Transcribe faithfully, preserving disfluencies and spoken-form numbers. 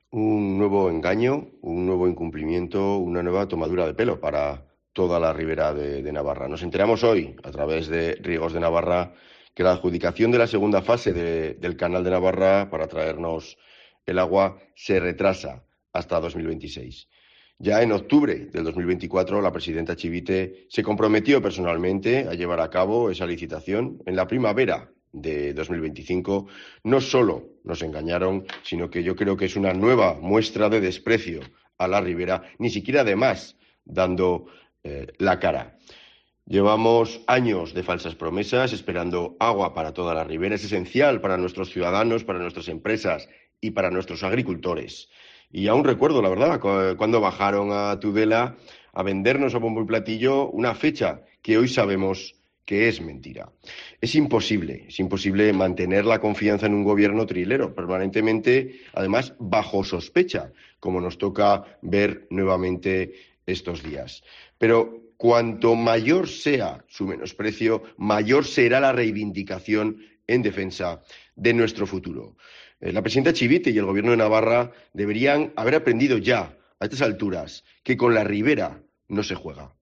Un nuevo engaño, un nuevo incumplimiento, una nueva tomadura de pelo para toda la ribera de, de Navarra. Nos enteramos hoy, a través de Riegos de Navarra, que la adjudicación de la segunda fase de- del Canal de Navarra para traernos el agua se retrasa hasta dos mil veintiséis. Ya en octubre del dos mil veinticuatro, la presidenta Chivite se comprometió personalmente a llevar a cabo esa licitación. En la primavera de dos mil veinticinco no solo nos engañaron, sino que yo creo que es una nueva muestra de desprecio a la ribera, ni siquiera además dando eh, la cara. Llevamos años de falsas promesas esperando agua para toda la ribera. Es esencial para nuestros ciudadanos, para nuestras empresas y para nuestros agricultores. Y aún recuerdo, la verdad, cu- cuando bajaron a Tudela a vendernos a bombo y platillo una fecha que hoy sabemos que es mentira. Es imposible, es imposible mantener la confianza en un gobierno trilero, permanentemente, además, bajo sospecha, como nos toca ver nuevamente estos días. Pero cuanto mayor sea su menosprecio, mayor será la reivindicación en defensa de nuestro futuro. Eh, la presidenta Chivite y el gobierno de Navarra deberían haber aprendido ya, a estas alturas, que con la ribera no se juega.